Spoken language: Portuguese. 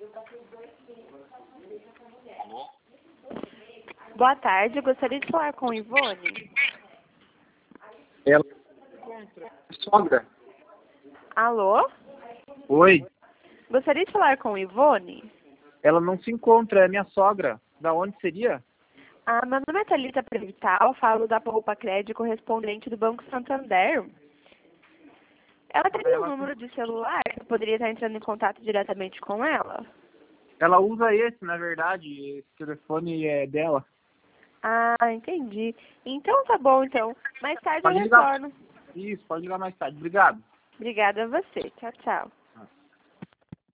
Boa tarde, eu gostaria de falar com Ivone. Ela sogra. Alô? Oi. Gostaria de falar com Ivone? Ela não se encontra, é minha sogra. Da onde seria? Meu nome é Thalita Prevital, falo da Poupa Crédito, correspondente do Banco Santander. Ela teria um número de celular que eu poderia estar entrando em contato diretamente com ela? Ela usa esse, na verdade. Esse telefone é dela. Entendi. Então tá bom, então. Mais tarde eu Pode ligar. retorno. Isso, pode ligar mais tarde. Obrigado. Obrigada a você. Tchau, tchau.